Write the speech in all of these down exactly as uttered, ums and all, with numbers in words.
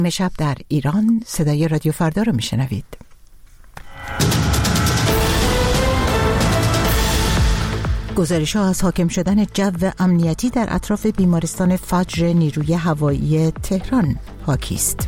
شب در ایران صدای رادیو فردا رو میشنوید. گزارش‌ها از حاکم شدن جو امنیتی در اطراف بیمارستان فجر نیروی هوایی تهران حاکی است.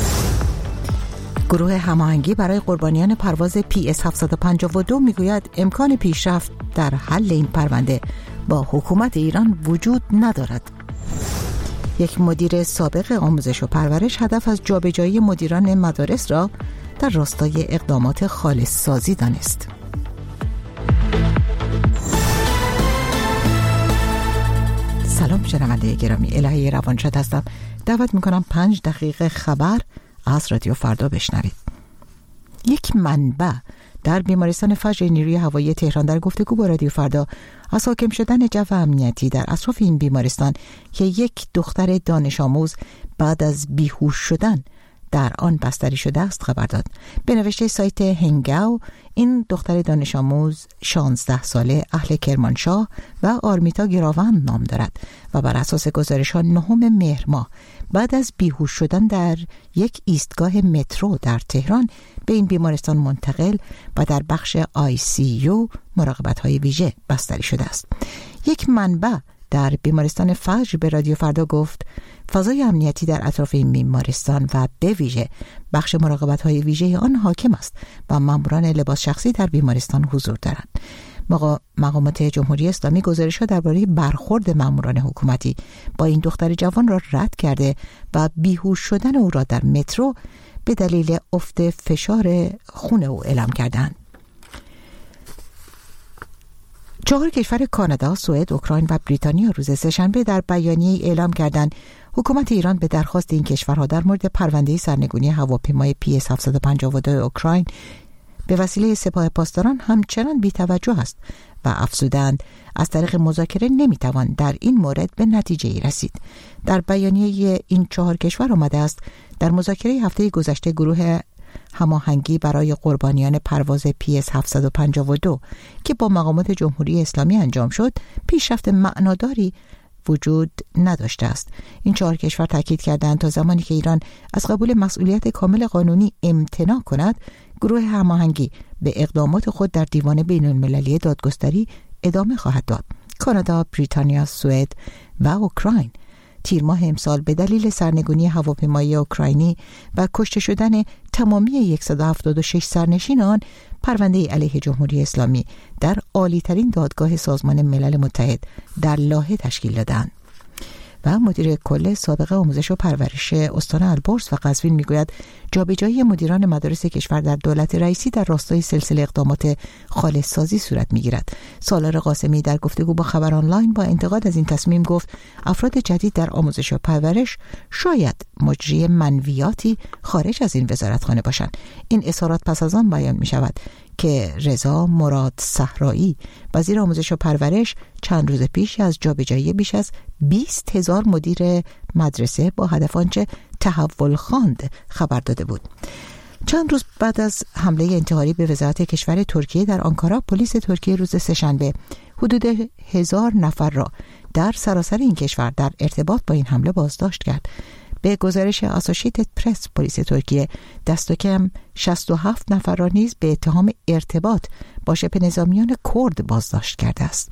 گروه هماهنگی برای قربانیان پرواز پی اس هفتصد و پنجاه و دو میگوید امکان پیشرفت در حل این پرونده با حکومت ایران وجود ندارد. یک مدیر سابق آموزش و پرورش هدف از جابجایی مدیران مدارس را در راستای اقدامات خالص سازی دانست. سلام شنونده گرامی، الهی روانشاد هستم. دعوت میکنم پنج دقیقه خبر از رادیو فردا بشنوید. یک منبع در بیمارستان فجر نیروی هوایی تهران در گفتگو با رادیو فردا از حاکم شدن جو امنیتی در اطراف این بیمارستان که یک دختر دانش آموز بعد از بیهوش شدن در آن بستری شده است خبر داد. به نوشته سایت هنگاو، این دختر دانش آموز شانزده ساله اهل کرمانشاه و آرمیتا گراوند نام دارد و بر اساس گزارش‌ها نهم مهر ماه بعد از بیهوش شدن در یک ایستگاه مترو در تهران به این بیمارستان منتقل و در بخش آی سی یو مراقبت‌های ویژه بستری شده است. یک منبع در بیمارستان فجر به رادیو فردا گفت فضای امنیتی در اطراف این بیمارستان و به ویژه بخش مراقبت‌های ویژه آن حاکم است و ماموران لباس شخصی در بیمارستان حضور دارند. مقامات جمهوری اسلامی گزارش‌ها درباره برخورد ماموران حکومتی با این دختر جوان را رد کرده و بیهوش شدن او را در مترو به دلیل افت فشار خون او اعلام کردند. چهار کشور کانادا، سوئد، اوکراین و بریتانیا روز سه‌شنبه در بیانیه‌ای اعلام کردند حکومت ایران به درخواست این کشورها در مورد پرونده سرنگونی هواپیمای پی اس هفتصد و پنجاه و دو اوکراین به وسیله سپاه پاسداران همچنان بی‌توجه است و افزودند از طریق مذاکره نمیتوان در این مورد به نتیجه‌ای رسید. در بیانیه این چهار کشور آمده است در مذاکره هفته گذشته گروه هماهنگی برای قربانیان پرواز پی اس هفتصد و پنجاه و دو که با مقامات جمهوری اسلامی انجام شد پیشرفت معناداری وجود نداشته است. این چهار کشور تاکید کردند تا زمانی که ایران از قبول مسئولیت کامل قانونی امتناع کند، گروه هماهنگی به اقدامات خود در دیوان بین‌المللی دادگستری ادامه خواهد داد. کانادا، بریتانیا، سوئد و اوکراین تیر ماه امسال به دلیل سرنگونی هواپیمای اوکراینی و کشته شدن تمامی صد و هفتاد و شش سرنشین آن پرونده علیه جمهوری اسلامی در عالی‌ترین دادگاه سازمان ملل متحد در لاهه تشکیل دادند. و مدیر کل سابق آموزش و پرورش استان البرز و قزوین میگوید جابجایی مدیران مدارس کشور در دولت رئیسی در راستای سلسله اقدامات خالص سازی صورت میگیرد. سالار قاسمی در گفتگو با خبر آنلاین با انتقاد از این تصمیم گفت افراد جدید در آموزش و پرورش شاید مجری منویاتی خارج از این وزارتخانه باشند. این اظهارات پس از آن بیان می شود که رضا مراد صحرایی وزیر آموزش و پرورش چند روز پیش از جابجایی بیش از بیست هزار مدیر مدرسه با هدف آنچه تحول خواند خبر داده بود. چند روز بعد از حمله انتحاری به وزارت کشور ترکیه در آنکارا، پلیس ترکیه روز سه‌شنبه حدود هزار نفر را در سراسر این کشور در ارتباط با این حمله بازداشت کرد. به گزارش آسوشیتد پرس، پلیس ترکیه دست کم شصت و هفت نفر را نیز به اتهام ارتباط با شبه نظامیان کرد بازداشت کرده است.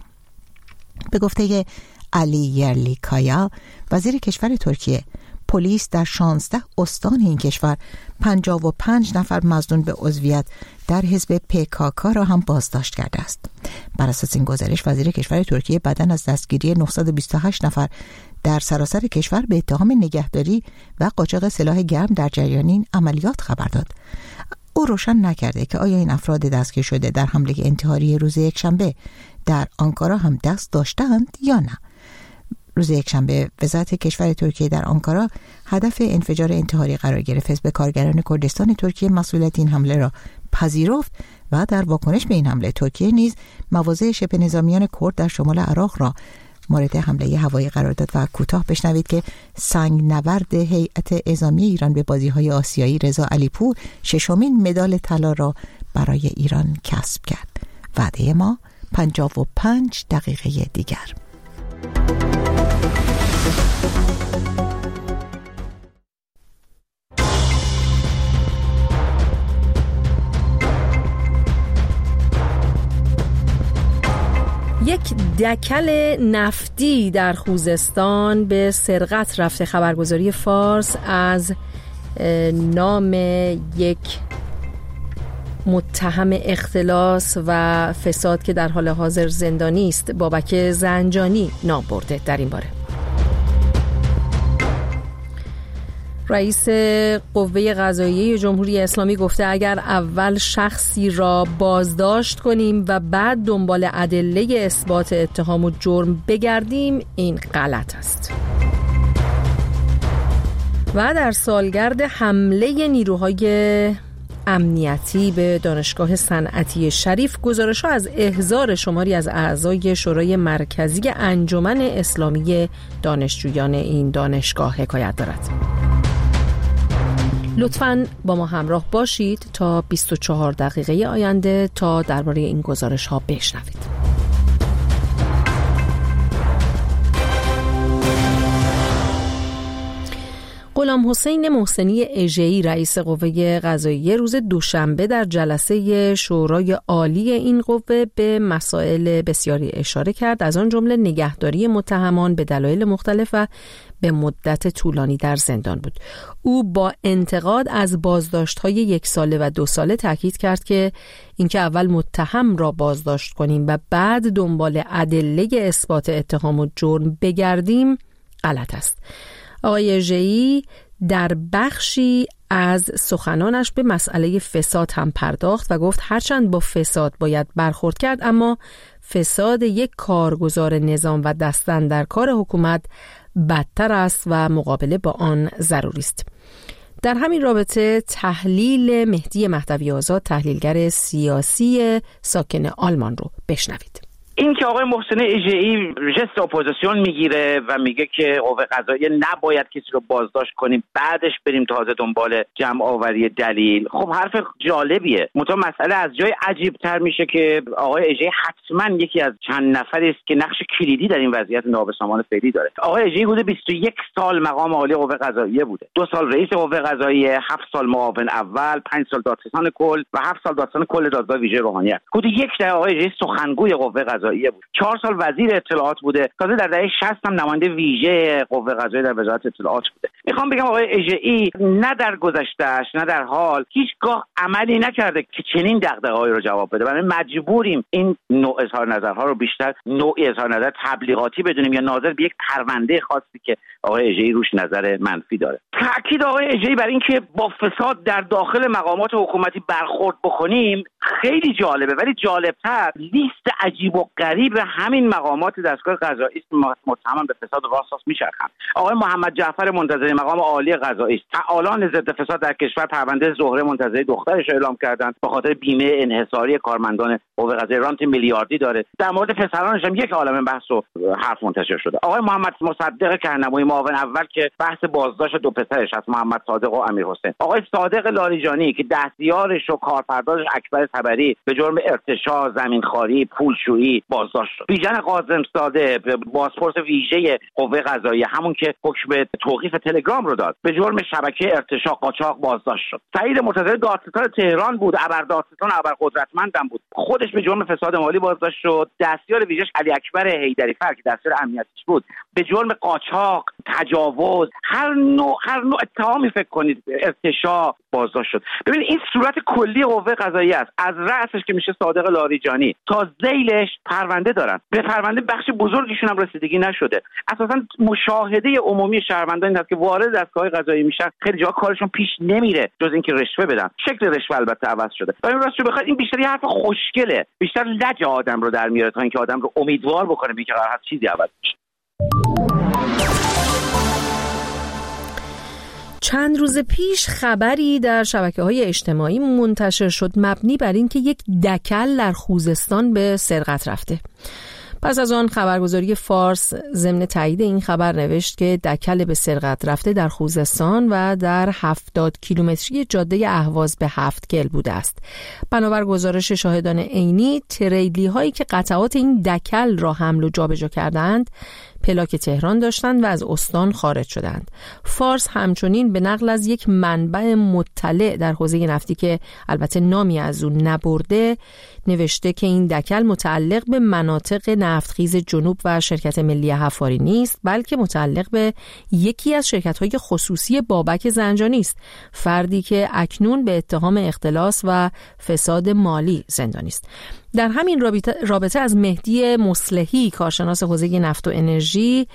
به گفته علی یرلیکایا، وزیر کشور ترکیه، پلیس در شانزده استان این کشور پنجاه و پنج نفر مظنون به عضویت در حزب پیکاکا را هم بازداشت کرده است. بر اساس این گزارش وزیر کشور ترکیه بعداً از دستگیری نهصد و بیست و هشت نفر در سراسر کشور به اتهام نگهداری و قاچاق سلاح گرم در جریان این عملیات خبر داد. او روشن نکرده که آیا این افراد دستگیر شده در حمله انتحاری روز یکشنبه در آنکارا هم دست داشتند یا نه. روز یکشنبه وزارت کشور ترکیه در آنکارا هدف انفجار انتحاری قرار گرفت. حزب کارگران کردستان ترکیه مسئولیت این حمله را پذیرفت و در واکنش به این حمله ترکیه نیز مواضع شبه نظامیان کرد در شمال عراق را مورد حمله هوایی قرار داد. و کوتاه بشنوید که سنگ نورد هیئت اعزامی ایران به بازی‌های آسیایی رضا علیپور ششمین مدال طلا را برای ایران کسب کرد. وعده ما پنجاه و پنج دقیقه دیگر. یک دکل نفتی در خوزستان به سرقت رفته. خبرگزاری فارس از نام یک متهم اختلاس و فساد که در حال حاضر زندانی است، بابک زنجانی، نام برده. در این باره رئیس قوه قضاییه جمهوری اسلامی گفته اگر اول شخصی را بازداشت کنیم و بعد دنبال ادله اثبات اتهام و جرم بگردیم این غلط است. و در سالگرد حمله نیروهای امنیتی به دانشگاه صنعتی شریف، گزارش‌ها از احضار شماری از اعضای شورای مرکزی انجمن اسلامی دانشجویان این دانشگاه حکایت دارد. لطفاً با ما همراه باشید تا بیست و چهار دقیقه آینده تا درباره این گزارش‌ها بشنوید. غلام حسین محسنی اژه‌ای رئیس قوه قضاییه روز دوشنبه در جلسه شورای عالی این قوه به مسائل بسیاری اشاره کرد، از آن جمله نگهداری متهمان به دلایل مختلف و به مدت طولانی در زندان بود. او با انتقاد از بازداشت‌های یک ساله و دو ساله تاکید کرد که اینکه اول متهم را بازداشت کنیم و بعد دنبال ادله اثبات اتهام و جرم بگردیم غلط است. آقای اژه‌ای در بخشی از سخنانش به مسئله فساد هم پرداخت و گفت هرچند با فساد باید برخورد کرد، اما فساد یک کارگزار نظام و دستن در کار حکومت بدتر است و مقابله با آن ضروری است. در همین رابطه تحلیل مهدی مهدوی آزاد، تحلیلگر سیاسی ساکن آلمان رو بشنوید. این که آقای محسن اژه‌ای ژست اپوزیسیون میگیره و میگه که قوه قضاییه نباید کسی رو بازداشت کنیم بعدش بریم تازه دنبال جمع آوری دلیل، خب حرف جالبیه. منتها مسئله از جای عجیب تر میشه که آقای اژه‌ای حتما یکی از چند نفری است که نقش کلیدی در این وضعیت نابسامان فعلی داره. آقای اژه‌ای حدود بیست و یک سال مقام عالی قوه قضاییه بوده، دو سال رئیس قوه قضاییه، هفت سال معاون اول، پنج سال دادستان کل و هفت سال دادستان کل دادگاه ویژه روحانیت. حدود یک دهه آقای اژه‌ای سخنگوی قوه قضاییه بود، چهار سال وزیر اطلاعات بوده، تازه در دهه شصت هم نماینده ویژه قوه قضاییه در وزارت اطلاعات بوده. میخوام بگم آقای اژه‌ای نه در گذشته‌اش نه در حال هیچگاه عملی نکرده که چنین دغدغه‌هایی رو جواب بده. برای مجبوریم این نوع اظهار نظرها رو بیشتر نوع اظهار نظر تبلیغاتی بدونیم یا ناظر به یک پرونده خاصی که آقای اژه‌ای روش نظر منفی داره. تأکید آقای اژه‌ای بر این که با فساد در داخل مقامات حکومتی برخورد بکنیم خیلی جالبه، ولی جالبتر لیست عجیب و غریب همین مقامات دستگاه قضایی است متهم به فساد و راساس میچرخند. آقای محمد جعفر منتظری مقام عالی قضایی است، فعالان ضد فساد در کشور پرونده زهره منتظری دخترش اعلام کردند به خاطر بیمه انحصاری کارمندان قوه قضاییه، رانت میلیاردی داره. در مورد پسرانش هم یک عالمه بحث و حرف منتشر شده. آقای محمد مصدق کهنموی معاون اول که بحث بازداشت دو پسرش از محمد صادق و امیرحسین، آقای صادق لاریجانی که دستیارش و کارفرمایش اکبر طبری به جرم ارتشاء، زمینخواری، پولشویی بازداشت شد. بیژن قاسم‌زاده بازپرس ویژه قوه قضاییه، همون که حکم به توقیف تلگرام رو داد، به جرم شبکه ارتشاء قاچاق بازداشت شد. سعید مرتضی دادستان تهران بود، ابردادستان ابرقدرتمندم بود، خودش به جرم فساد مالی بازداشت شد. دستیار ویژه‌اش علی اکبر حیدری‌فر که دستیار امنیتیش بود به جرم قاچاق، تجاوز، هر نوع هر نوع اتهامی فکر کنید ارتشاء بازداشت شد. ببینید این صورت کلی قوه قضاییه است، از رأسش که میشه صادق لاریجانی تا ذیلش پرونده دارن. به پرونده بخش بزرگیشون هم رسیدگی نشده. اساسا مشاهده عمومی شهروندان این هست که وارد دستگاه قضایی میشن، خیلی جا کارشون پیش نمیره جز اینکه رشوه بدن. شکل رشوه البته عوض شده. ولی راستش بخواید این بیشتر یه حرف خوشگله، بیشتر لج آدم رو در میاره تا اینکه آدم رو امیدوار بکنه به اینکه قرار هست چیزی عوض بشه. چند روز پیش خبری در شبکه‌های اجتماعی منتشر شد مبنی بر اینکه یک دکل در خوزستان به سرقت رفته. پس از آن خبرگزاری فارس ضمن تایید این خبر نوشت که دکل به سرقت رفته در خوزستان و در هفتاد کیلومتری جاده اهواز به هفتگل بوده است. بنابر گزارش شاهدان عینی، تریلی هایی که قطعات این دکل را حمل و جابجا کردند پلاک تهران داشتند و از استان خارج شدند. فارس همچنین به نقل از یک منبع مطلع در حوزه نفتی که البته نامی از اون نبرده نوشته که این دکل متعلق به مناطق نفتخیز جنوب و شرکت ملی حفاری نیست، بلکه متعلق به یکی از شرکت‌های خصوصی بابک زنجانی است، فردی که اکنون به اتهام اختلاس و فساد مالی زندانی است. در همین رابطه, رابطه از مهدی مصلحی، کارشناس حوزه نفت و انرژی،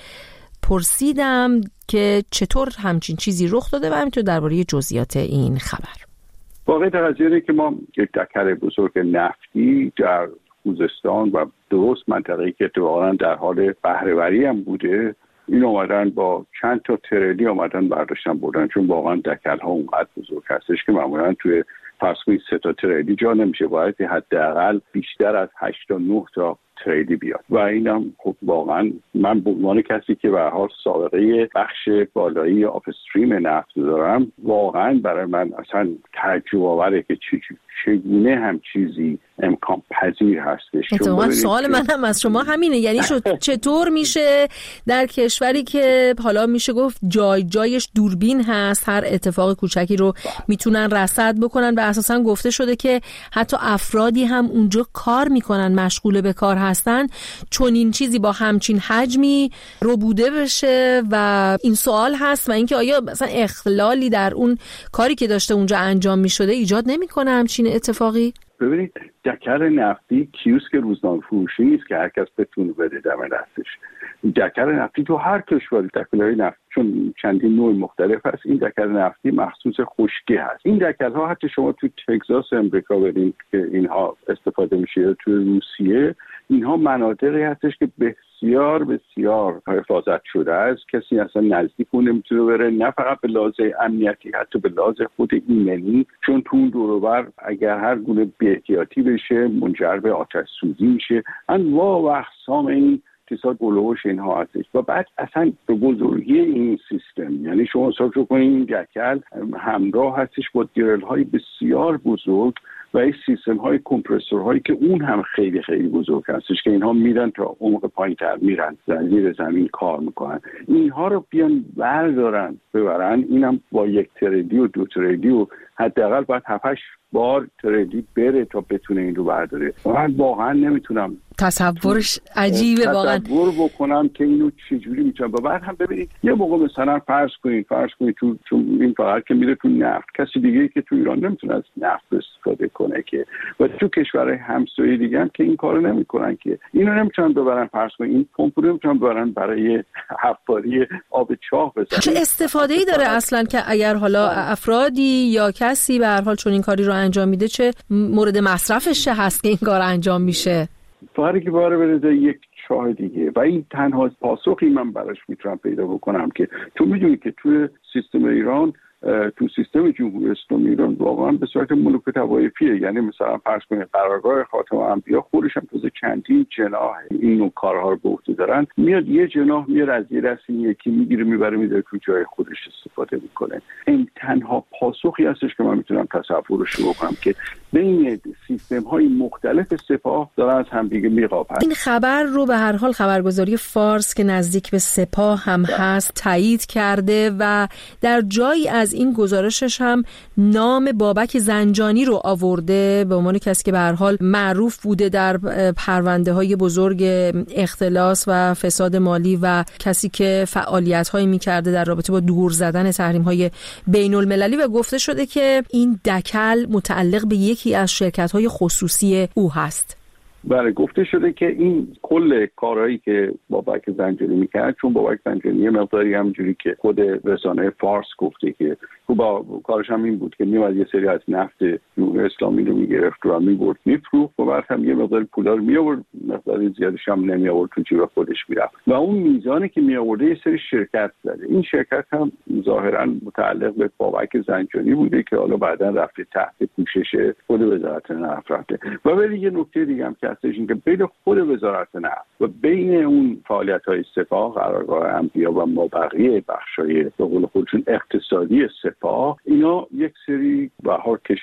پرسیدم که چطور همچین چیزی رخ داده و همینطور درباره جزئیات این خبر. واقعا قضیه که ما یک دکل بزرگ نفتی در خوزستان و درست منطقه‌ای که اتفاقاً در حال بهره‌وری هم بوده، این اومدن با چند تا تریلی اومدن برداشتن بردن، چون واقعا دکل‌ها اونقدر بزرگ هستش که معمولاً توی فرض کنید سه تا تریلی جا نمیشه، باید حداقل بیشتر از هشت تا نه تا تریلی بیاد و اینم خب واقعا من به عنوان کسی که به هر حال سابقه بخش بالایی آف استریم نفت دارم، واقعا برای من اصلا تعجب آوره که چگونه هم چیزی امکان پذیر هستش. اتفاقا سوال من هم از شما همینه، یعنی شد چطور میشه در کشوری که حالا میشه گفت جای جایش دوربین هست، هر اتفاق کوچکی رو میتونن رصد بکنن و اساسا گفته شده که حتی افرادی هم اونجا کار میکنن، مشغول به کار هستن، چون این چیزی با همچین حجمی رو بوده بشه و این سوال هست و اینکه آیا مثلا اخلالی در اون کاری که داشته اونجا انجام میشده ایجاد نمیکنه همچین اتفاقی؟ ببینید دکل نفتی کیوسک روزنامه فروشی نیست که هر کس بتونه بده دم دستش. دکل نفتی تو هر کشوری دکل‌های نفتی چون چندین نوع مختلف هست، این دکل نفتی مخصوص خشکی هست. این دکل ها حتی شما تو تگزاس امریکا ببینید که اینها استفاده میشه، تو روسیه اینها مناطقی هستش که بسیار بسیار حفاظت شده است، کسی اصلا نزدیک اون نمیتونه بره، نه فقط به لحاظ امنیتی، حتی به لحاظ خود ایمنی، چون تو اون دور و بر اگر هر گونه بی‌احتیاطی بشه منجر به آتش سوزی میشه. انواع و اقسام این اقتصاد گلوش اینها هستش و بعد اصلا به بزرگی این سیستم، یعنی شما حساب کنید این دکل همراه هستش با گرل های بسیار بزرگ و این سیستم های کمپرسور هایی که اون هم خیلی خیلی بزرگ هستش که اینها میرن تا عمق پایین تر میرن زیر زمین کار میکنن، اینها رو بیان بردارن ببرن، اینم با یک تریلی و دو تریلی و حداقل باید هفتش بار تریلی بره تا بتونه این رو برداره. من واقعا نمیتونم تصورش عجیبه، واقعا تصور بکنم که اینو چجوری میتونم. و بعد هم ببینید یه موقع مثلا فرض کنید فرض کنید تو چون این فقط که میره تو نفت، کسی دیگه که تو ایران نمیتونه از نفت استفاده کنه که، و تو کشورهای همسایه دیگه هم که این کارو نمیکنن که، اینو نمیتونن ببرن فرض کنید این پمپ رو نمیتونن ببرن برای حفاری آب چاه بزنن. چه استفاده‌ای داره اصلا که اگر حالا افرادی یا کسی به هر حال چون این کاری رو انجام میده، چه مورد مصرفش چه هست که این کار انجام میشه؟ فقط که باره بره یک چاه دیگه و این تنها پاسخی من براش میتونم پیدا بکنم که تو میدونی که توی سیستم ایران، تو سیستم جمهوری اسلامی ایران واقعا به صورت ملوک توایفیه، یعنی مثلا فرض کنید قرارگاه خاتم انبیا خودش هم توی چندین جناح این نوع کارها رو به عهده دارن، میاد یه جناح میاد از یه دست این یکی میگیره میبره میذاره تو جای خودش استفاده میکنه. این تنها پاسخی هستش که من میتونم تصورش رو بکنم که بین سیستم های مختلف سپاه دارن از هم دیگه میقابن. این خبر رو به هر حال خبرگزاری فارس که نزدیک به سپاه هم هست تایید کرده و در جایی از این گزارشش هم نام بابک زنجانی رو آورده به عنوان کسی که به هر حال معروف بوده در پرونده های بزرگ اختلاس و فساد مالی و کسی که فعالیت هایی میکرده در رابطه با دور زدن تحریم های بین المللی و گفته شده که این دکل متعلق به یکی از شرکت های خصوصی او هست. بله گفته شده که این کل کارهایی که بابک زنجانی میکرد، چون بابک زنجانی یه مقداری همجوری که خود رسانه فارس گفته که با کارش هم این بود که میومد یه سری از نفت اسلامی رو میگرفت و میبرد میفروخت و بعد هم یه مقدار پولا رو میآورد، مقدار زیادش هم نمیآورد تو جیب خودش میرفت و اون میزانی که میآورده یه سری شرکت زده. این شرکت هم ظاهرا متعلق به بابک زنجانی بوده که حالا بعدا رفته تحت پوشش خود وزارت نفت رفته. و ولی یه نکته دیگه هم که هستش این که بین خود وزارت نفت و بین اون فعالیت‌های سپاه، قرارگاه انبیا و ما بقیه بخشای به قول خودشون اقتصادی سپاه، اینا یک سری بهار کشمکش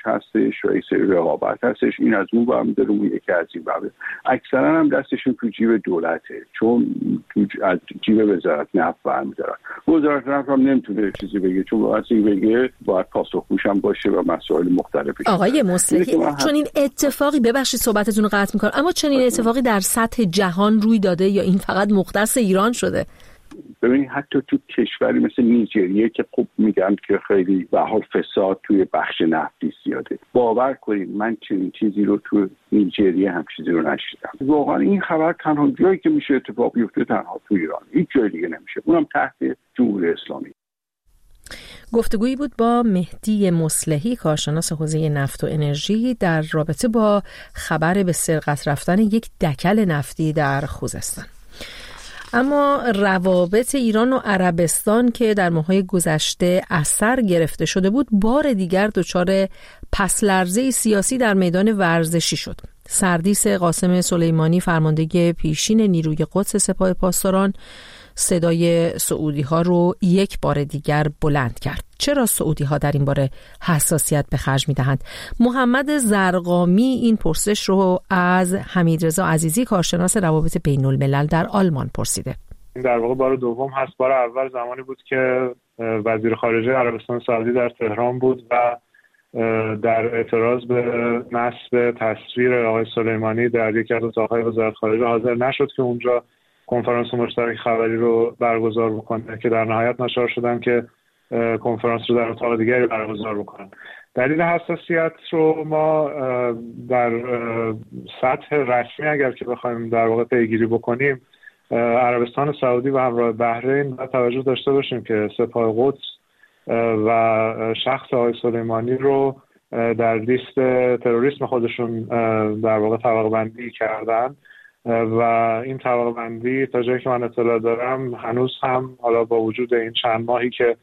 هستش و یک سری رقابت هستش، این از اون برمی داره، اون یکی از این برمی. اکثرا هم دستشون تو جیب دولته، چون تو از جیب وزارت نفت برمی دارن. وزارت نفت هم نمیتونه چیزی بگه، چون باید بگه باید پاسخگوش هم باشه و مسائل مختلفی. آقای مصلحی، چون این اتفاقی، ببخشید صحبتتون رو قطع میکنم، اما چون این اتفاقی در سطح جهان روی داده یا این فقط مختص ایران شده؟ ببینید حتی تو کشوری مثل نیجریه که خب میگن که خیلی به حال فساد توی بخش نفتی زیاده، باور کنید من چنین چیزی رو تو نیجریه هم چیزی رو نشیدم. واقعا این خبر تنها جایی که میشه اتفاق بیفته تنها تو ایران، هیچ جای دیگه نمیشه، اونم تحت جمهوری اسلامی. گفتگویی بود با مهدی مصلحی، کارشناس حوزه نفت و انرژی، در رابطه با خبر به سرقت رفتن یک دکل نفتی در خوزستان. اما روابط ایران و عربستان که در ماه‌های گذشته اثر گرفته شده بود، بار دیگر دچار پس لرزه سیاسی در میدان ورزشی شد. سردیس قاسم سلیمانی، فرمانده پیشین نیروی قدس سپاه پاسداران، صدای سعودی ها رو یک بار دیگر بلند کرد. چرا سعودی ها در این باره حساسیت به خرج می دهند؟ محمد زرقامی این پرسش رو از حمیدرضا عزیزی، کارشناس روابط بین الملل در آلمان پرسیده. این در واقع بار دوم هست. بار اول زمانی بود که وزیر خارجه عربستان سعودی در تهران بود و در اعتراض به نصب تصویر آقای سلیمانی در یکی از اتاق‌های وزارت خارجه حاضر نشد که اونجا کنفرانس مشترک خبری رو برگزار بکنه، که در نهایت ناچار شدن که کنفرانس رو در اتاق دیگری برگزار بکنن. دلیل حساسیت رو ما در سطح رسمی اگر که بخوایم در واقع پیگیری بکنیم، عربستان سعودی و همراه بحرین باید توجه داشته باشیم که سپاه قدس و شخص آقای سلیمانی رو در لیست تروریسم خودشون در واقع طبقه بندی کردن و این طبقه بندی تا جایی که من اطلاع دارم هنوز هم حالا با وجود این چند ماهی که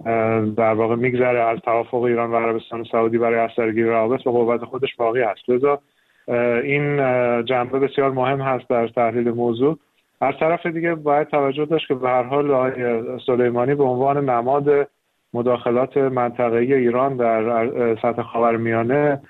در واقع میگذره از توافق ایران و عربستان سعودی برای اثرگیری روابط به قوت خودش باقی هست. لذا این جنبه بسیار مهم هست در تحلیل موضوع. از طرف دیگه باید توجه داشت که به هر حال آقای سلیمانی به عنوان نماد مداخلات منطقه‌ای ایران در سطح خاورمیانه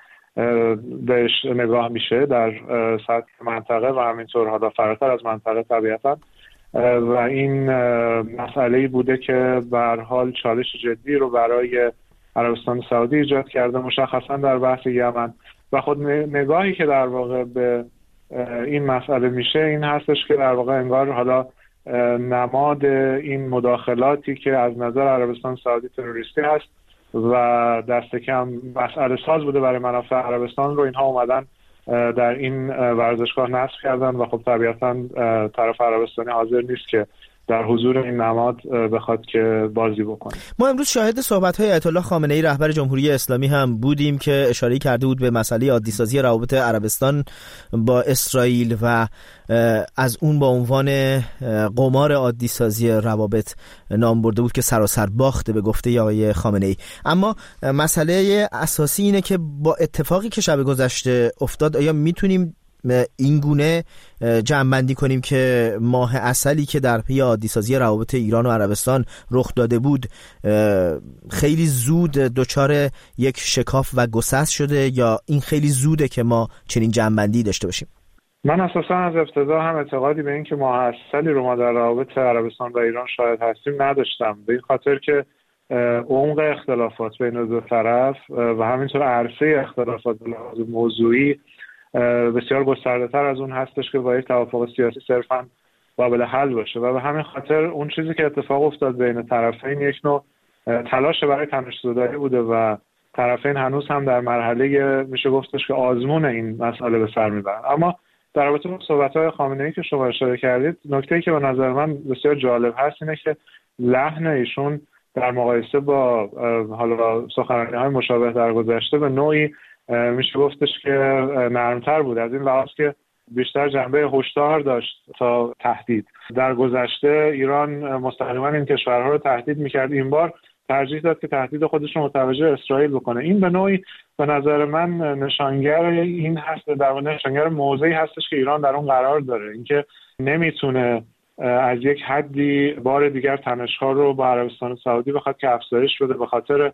بهش نگاه میشه در سطح منطقه و همینطور حالا فراتر از منطقه طبیعتا، و این مسئله‌ای بوده که به هر حال چالش جدی رو برای عربستان سعودی ایجاد کرده، مشخصا در بحث یمن. و خود نگاهی که در واقع به این مسئله میشه این هستش که در واقع انگار حالا نماد این مداخلاتی که از نظر عربستان سعودی تروریستی هست و دست کم مسئله ساز بوده برای منافع عربستان رو اینها اومدن در این ورزشگاه نصب کردن و خب طبیعتا طرف عربستانی حاضر نیست که در حضور این نماد بخواد که بازی بکنه. ما امروز شاهد صحبت‌های آیت الله خامنه‌ای رهبر جمهوری اسلامی هم بودیم که اشاره کرده بود به مسئله عادی‌سازی روابط عربستان با اسرائیل و از اون با عنوان قمار عادی‌سازی روابط نام برده بود که سراسر باخته به گفته آقای خامنه‌ای. اما مسئله اساسی اینه که با اتفاقی که شب گذشته افتاد آیا میتونیم این گونه جمع‌بندی کنیم که ماه عسلی که در پی عادی‌سازی روابط ایران و عربستان رخ داده بود خیلی زود دچار یک شکاف و گسست شده، یا این خیلی زوده که ما چنین جمع‌بندی داشته باشیم؟ من اساسا از ابتدا هم اعتقادی به این که ماه عسلی رو ما در روابط عربستان و ایران شاهد هستیم نداشتم، به این خاطر که عمق اختلافات بین دو طرف و همینطور عرصه اختلافات به لحاظ موضوعی بسیار گسترده‌تر از اون هستش که با یک توافق سیاسی صرفاً قابل حل باشه، و به همین خاطر اون چیزی که اتفاق افتاد بین طرفین یک نوع تلاش برای تنش‌زدایی بوده و طرفین هنوز هم در مرحله میشه گفتش که آزمون این مسئله به سر میبرن. اما در رابطه با صحبت‌های خامنه‌ای که شما اشاره کردید، نکته‌ای که به نظر من بسیار جالب هست اینه که لحن ایشون در مقایسه با حالا سخنرانی‌های مشابه در گذشته به نوعی میشه گفتش که نرمتر بود، از این لحاظ که بیشتر جنبه هشدار داشت تا تهدید. در گذشته ایران مستقیما این کشورها رو تهدید میکرد، این بار ترجیح داد که تهدید خودش رو متوجه اسرائیل بکنه. این به نوعی به نظر من نشانگر این هست، در واقع نشانگر موضعی هستش که ایران در اون قرار داره، اینکه نمیتونه از یک حدی بار دیگر تنش‌ها رو با عربستان سعودی بخواد که افزایش بده به خاطر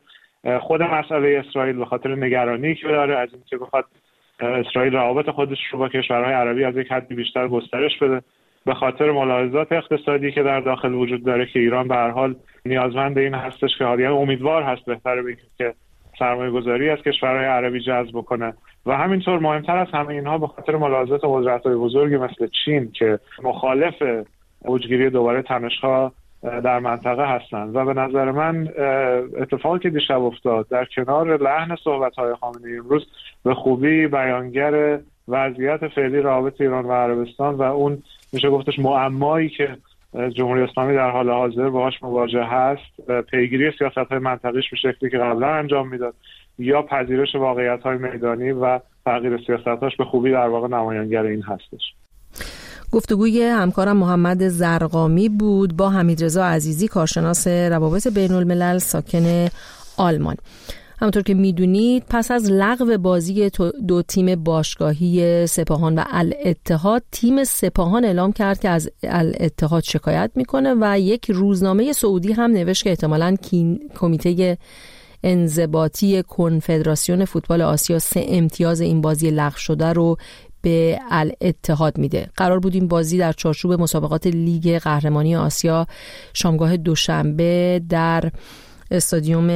خود مسئله اسرائیل به خاطر نگرانی که داره از اینکه بخواد اسرائیل روابط خودش رو با کشورهای عربی از یک حدی بیشتر گسترش بده، به خاطر ملاحظات اقتصادی که در داخل وجود داره که ایران به هر حال نیازمند این هستش که حالا امیدوار هست بهتره بگیم که سرمایه گذاری از کشورهای عربی جذب کنه و همینطور مهمتر از همه اینها به خاطر ملاحظات قدرت‌های بزرگی مثل چین که مخالف اوجگیری دوباره تنش‌ها در منطقه هستند و به نظر من اتفاقی که دیشب افتاد در کنار لحن صحبت‌های خامنه‌ای امروز به خوبی بیانگر وضعیت فعلی روابط ایران و عربستان و اون میشه گفتش معمایی که جمهوری اسلامی در حال حاضر باهاش مواجه هست، پیگیری سیاست‌های منطقیش به شکلی که قبلا انجام میداد یا پذیرش واقعیت‌های میدانی و تغییر سیاست‌هاش به خوبی در واقع نمایانگر این هستش. گفتگوی همکارم محمد زرقامی بود با حمیدرضا عزیزی، کارشناس روابط بین الملل ساکن آلمان. همونطور که میدونید پس از لغو بازی دو تیم باشگاهی سپاهان و الاتحاد، تیم سپاهان اعلام کرد که از الاتحاد شکایت میکنه و یک روزنامه سعودی هم نوشت که احتمالاً کمیته انضباطی کنفدراسیون فوتبال آسیا سه امتیاز این بازی لغو شده رو به الاتحاد میده. قرار بود این بازی در چارچوب مسابقات لیگ قهرمانی آسیا شامگاه دوشنبه در استادیوم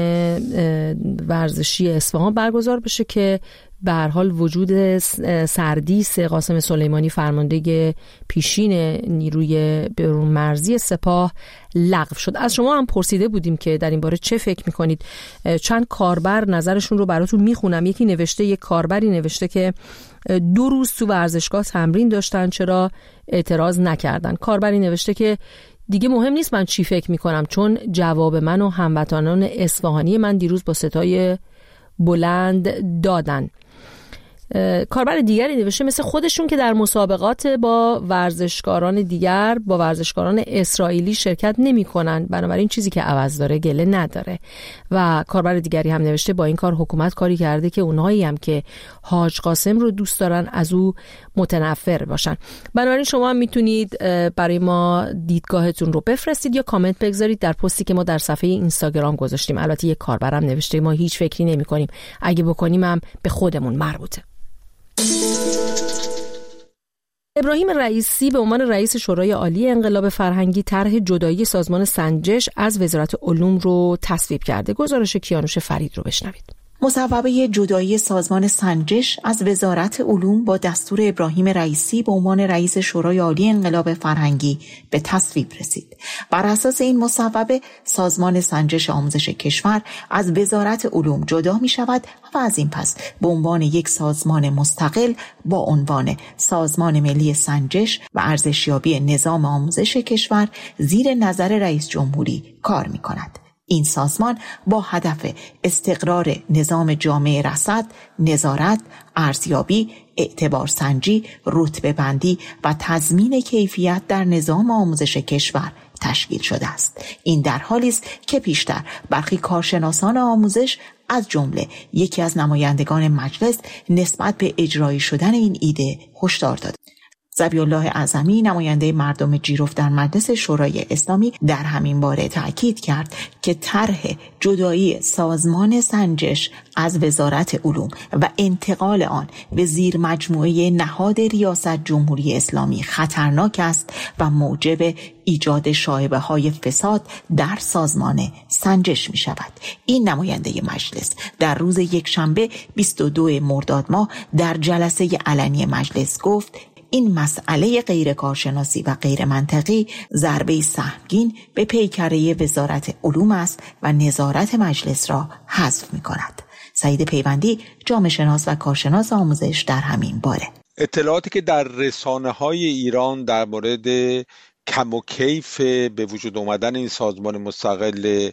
ورزشی اصفهان برگزار بشه که به هر حال وجود سردیس قاسم سلیمانی فرمانده پیشین نیروی برون مرزی سپاه لغو شد. از شما هم پرسیده بودیم که در این باره چه فکر میکنید. چند کاربر نظرشون رو براتون میخونم. یکی نوشته، یک کاربری نوشته که دو روز تو ورزشگاه تمرین داشتن، چرا اعتراض نکردن. کاربری نوشته که دیگه مهم نیست من چی فکر میکنم، چون جواب من و هموطنان اصفهانی من دیروز با صدای بلند دادن. کاربر دیگری نوشته مثل خودشون که در مسابقات با ورزشکاران دیگر، با ورزشکاران اسرائیلی شرکت نمی کنن، بنابراین چیزی که عوض داره گله نداره. و کاربر دیگری هم نوشته با این کار حکومت کاری کرده که اونهایی هم که حاج قاسم رو دوست دارن از او متنفر باشن. بنابراین شما هم میتونید برای ما دیدگاهتون رو بفرستید یا کامنت بگذارید در پستی که ما در صفحه اینستاگرام گذاشتیم. البته یک کاربرم نوشته ما هیچ فکری نمی کنیم، اگه بکنیم هم به خودمون مربوطه. ابراهیم رئیسی به عنوان رئیس شورای عالی انقلاب فرهنگی طرح جدایی سازمان سنجش از وزارت علوم رو تصویب کرده. گزارش کیانوش فرید رو بشنوید. مصوبه جدایی سازمان سنجش از وزارت علوم با دستور ابراهیم رئیسی به عنوان رئیس شورای عالی انقلاب فرهنگی به تصویب رسید. بر اساس این مصوبه سازمان سنجش آموزش کشور از وزارت علوم جدا می شود و از این پس به عنوان یک سازمان مستقل با عنوان سازمان ملی سنجش و ارزشیابی نظام آموزش کشور زیر نظر رئیس جمهوری کار می کند. این سازمان با هدف استقرار نظام جامعه رصد، نظارت، ارزیابی، اعتبار سنجی، رتبه بندی و تضمین کیفیت در نظام آموزش کشور تشکیل شده است. این در حالی است که پیشتر برخی کارشناسان آموزش از جمله یکی از نمایندگان مجلس نسبت به اجرایی شدن این ایده هشدار داد. ذبیح‌الله اعظمی نماینده مردم جیرفت در مجلس شورای اسلامی در همین باره تأکید کرد که طرح جدایی سازمان سنجش از وزارت علوم و انتقال آن به زیر مجموعه نهاد ریاست جمهوری اسلامی خطرناک است و موجب ایجاد شایبه های فساد در سازمان سنجش می شود. این نماینده مجلس در روز یکشنبه بیست و دوم مرداد ماه در جلسه علنی مجلس گفت این مسئله غیر کارشناسی و غیر منطقی ضربه سهمگین به پیکره وزارت علوم است و نظارت مجلس را حذف می کند. سعید پیوندی، جامعه شناس و کارشناس آموزش در همین باره. اطلاعاتی که در رسانه‌های ایران در مورد کم و کیف به وجود آمدن این سازمان مستقل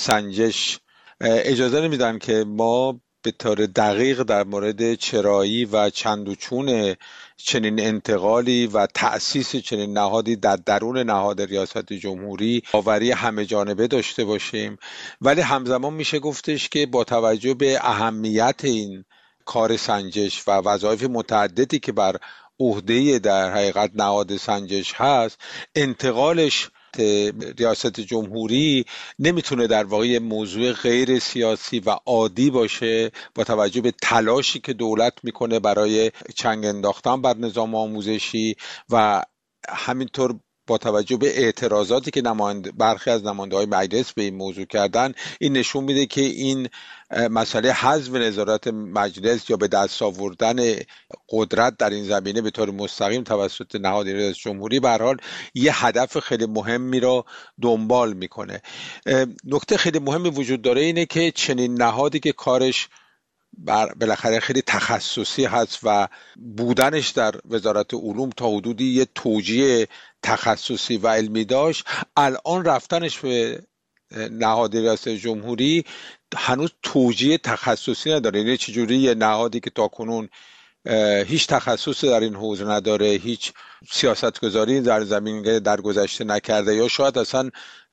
سنجش اجازه نمیدن که ما به طور دقیق در مورد چرایی و چند و چون چنین انتقالی و تأسیس چنین نهادی در درون نهاد ریاست جمهوری باوری همه جانبه داشته باشیم، ولی همزمان میشه گفتش که با توجه به اهمیت این کار سنجش و وظایف متعددی که بر عهده در حقیقت نهاد سنجش هست، انتقالش وزارت ریاست جمهوری نمیتونه در واقع موضوع غیر سیاسی و عادی باشه با توجه به تلاشی که دولت میکنه برای چنگ انداختن بر نظام آموزشی و همینطور با توجه به اعتراضاتی که نماینده برخی از نماینده‌های مجلس به این موضوع کردن. این نشون میده که این مسئله حذف نظارت مجلس یا به دست آوردن قدرت در این زمینه به طور مستقیم توسط نهاد ریاست جمهوری به هر حال یه هدف خیلی مهمی را دنبال میکنه. نکته خیلی مهمی وجود داره اینه که چنین نهادی که کارش بالاخره خیلی تخصصی هست و بودنش در وزارت علوم تا حدودی یه توجیه تخصصی و علمی داشت، الان رفتنش به نهاد ریاست جمهوری هنوز توجیه تخصصی نداره. یعنی چجوری یه نهادی که تاکنون هیچ تخصصی در این حوزه نداره، هیچ سیاستگذاری در زمین در گذشته نکرده یا شاید اصلا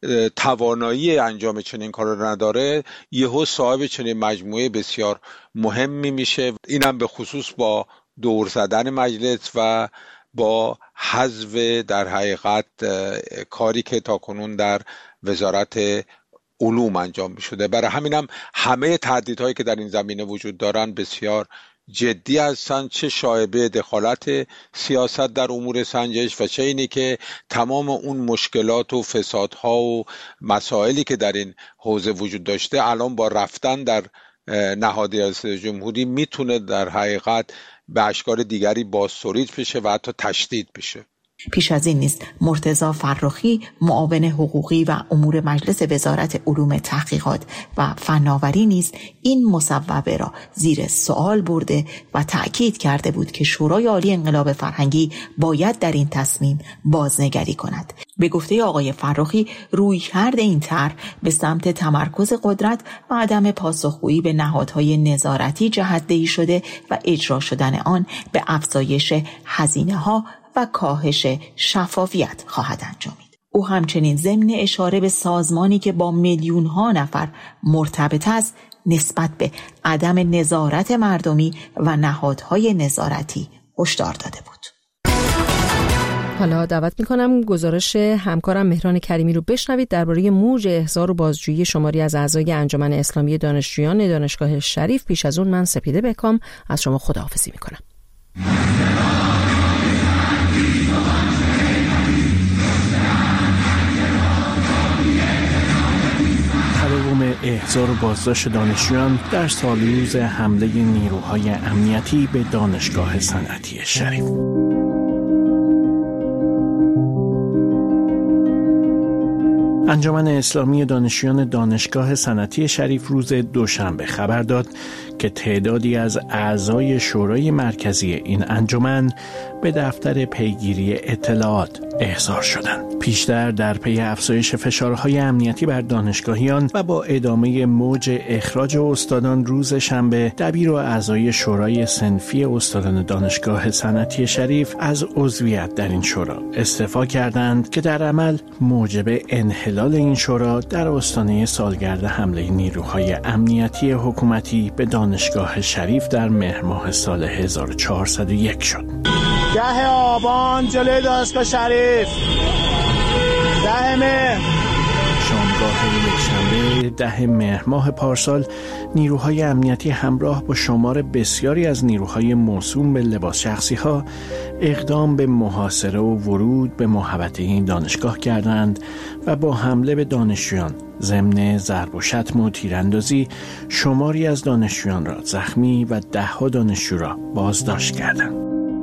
توانایی انجام چنین کار رو نداره، یهو صاحب چنین مجموعه بسیار مهمی میشه. اینم به خصوص با دور زدن مجلس و با حذف در حقیقت کاری که تاکنون در وزارت علوم انجام میشده. برای همینم همه تهدیدهایی که در این زمینه وجود دارن بسیار جدی هستند، چه شایبه دخالت سیاست در امور سنجش و چه اینی که تمام اون مشکلات و فسادها و مسائلی که در این حوزه وجود داشته الان با رفتن در نهاد ریاست جمهوری میتونه در حقیقت به اشکال دیگری بازتولید بشه و حتی تشدید بشه. پیش از این نیز مرتضی فرخی معاون حقوقی و امور مجلس وزارت علوم تحقیقات و فناوری نیز این مصوبه را زیر سوال برده و تأکید کرده بود که شورای عالی انقلاب فرهنگی باید در این تصمیم بازنگری کند. به گفته آقای فرخی رویکرد این طرح به سمت تمرکز قدرت و عدم پاسخگویی به نهادهای نظارتی جهت‌دهی شده و اجرا شدن آن به افزایش هزینه‌ها و کاهش شفافیت خواهد انجامید. او همچنین ضمن اشاره به سازمانی که با میلیون ها نفر مرتبط است نسبت به عدم نظارت مردمی و نهادهای نظارتی هشدار داده بود. حالا دعوت میکنم گزارش همکارم مهران کریمی رو بشنوید درباره موج احضار و بازجویی شماری از اعضای انجمن اسلامی دانشجویان دانشگاه شریف. پیش از اون من سپیده بکام از شما خداحافظی میکنم. احضار و بازداشت دانشجویان در سالروز حمله نیروهای امنیتی به دانشگاه صنعتی شریف. انجمن اسلامی دانشجویان دانشگاه صنعتی شریف روز دوشنبه خبر داد که تعدادی از اعضای شورای مرکزی این انجمن به دفتر پیگیری اطلاعات احضار شدند. پیشتر در پی افزایش فشارهای امنیتی بر دانشگاهیان و با ادامه موج اخراج استادان روز شنبه، دبیر و اعضای شورای صنفی استادان دانشگاه صنعتی شریف از عضویت در این شورا استعفا کردند که در عمل موجب انحلال این شورا در آستانه سالگرد حمله نیروهای امنیتی حکومتی به دانشگاه شریف در مهر ماه سال هزار و چهارصد و یک شد. ده آبان جلوی دانشگاه شریف، ده مهر. شامگاه یکشنبه ده مهر ماه پارسال نیروهای امنیتی همراه با شمار بسیاری از نیروهای موسوم به لباس شخصی ها اقدام به محاصره و ورود به محوطه این دانشگاه کردند و با حمله به دانشجویان ضمن ضرب و شتم و تیراندازی شماری از دانشجویان را زخمی و ده ها دانشجو را بازداشت کردند.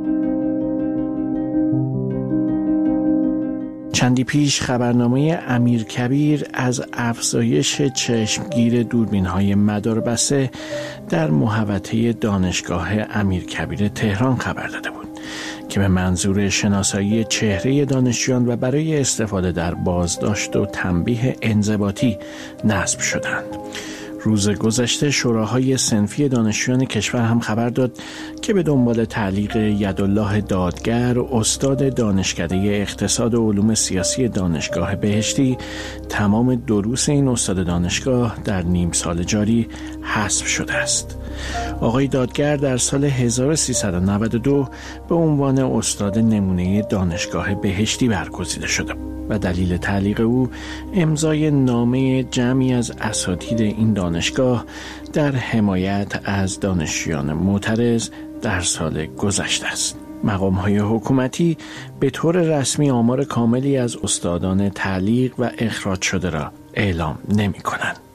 چندی پیش خبرنامه امیرکبیر از افزایش چشمگیر دوربین‌های مداربسته در محوطه دانشگاه امیرکبیر تهران خبر داده بود که به منظور شناسایی چهره دانشجویان و برای استفاده در بازداشت و تنبیه انضباطی نصب شدند. روز گذشته شوراهای صنفی دانشجویان کشور هم خبر داد که به دنبال تعلیق یدالله دادگر، استاد دانشکده اقتصاد و علوم سیاسی دانشگاه بهشتی، تمام دروس این استاد دانشگاه در نیم سال جاری حذف شده است. آقای دادگر در سال هزار و سیصد و نود و دو به عنوان استاد نمونه دانشگاه بهشتی برگزیده شده و دلیل تعلیق او امضای نامه جمعی از اساتید این دانشگاه در حمایت از دانشجویان معترض در سال گذشته است. مقام‌های حکومتی به طور رسمی آمار کاملی از استادان تعلیق و اخراج شده را اعلام نمی‌کنند.